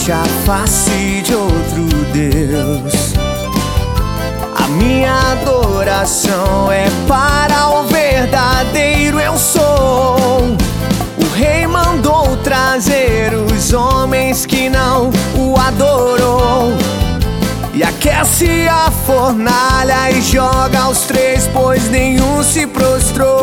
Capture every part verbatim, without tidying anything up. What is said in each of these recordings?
perante a face de outro Deus. A minha adoração é para o verdadeiro eu sou. O rei mandou trazer os homens que não o adorou, e aquece a fornalha e joga os três, pois nenhum se prostrou.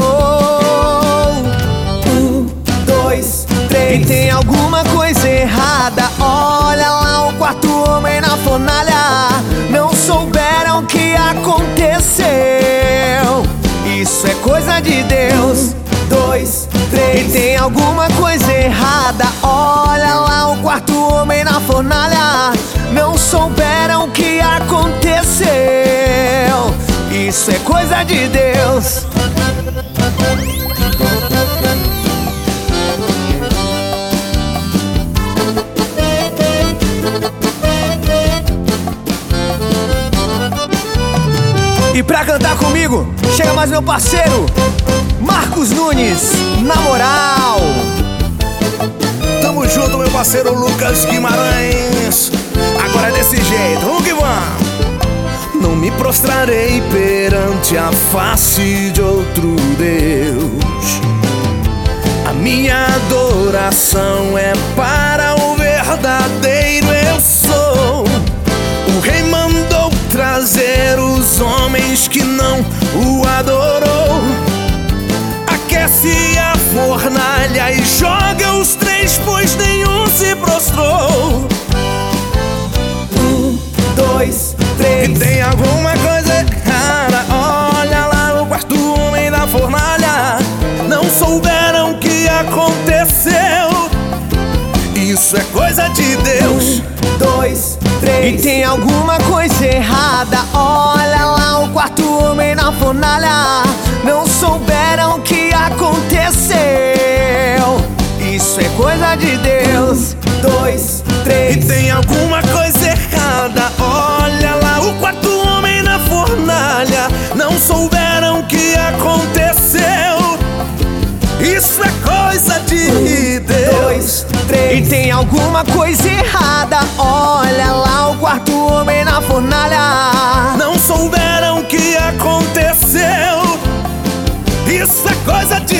Um, dois, três. E tem alguma coisa errada. Olha lá o quarto homem na fornalha. Não souberam o que aconteceu. Isso é coisa de Deus. Dois, três. E tem alguma coisa errada. Olha lá o quarto homem na fornalha. Não souberam o que aconteceu. Isso é coisa de Deus. E pra cantar comigo, chega mais meu parceiro Marcos Nunes, na moral. Tamo junto, meu parceiro Lucas Guimarães. Agora é desse jeito, vamos que vamos. Não me prostrarei perante a face de outro Deus. A minha adoração é para o verdadeiro eu sou. O rei mandou trazer os homens que não o adorou. Aquece a fornalha e joga os três, pois nenhum se prostrou. Um, dois, três. E tem alguma coisa errada. Olha lá o quarto homem na fornalha. Não souberam o que aconteceu. Isso é coisa de Deus. Um, dois, três. E tem alguma coisa errada. Olha lá o quarto homem na fornalha. Não souberam o que aconteceu. Isso é coisa de Deus. Um, dois, três. E tem alguma coisa errada. Olha lá o quarto homem na fornalha. Não souberam o que aconteceu. Isso é coisa de um, Deus. Dois, três. E tem alguma coisa errada. Olha lá o quarto homem na fornalha. Não souberam o que aconteceu. Isso é coisa de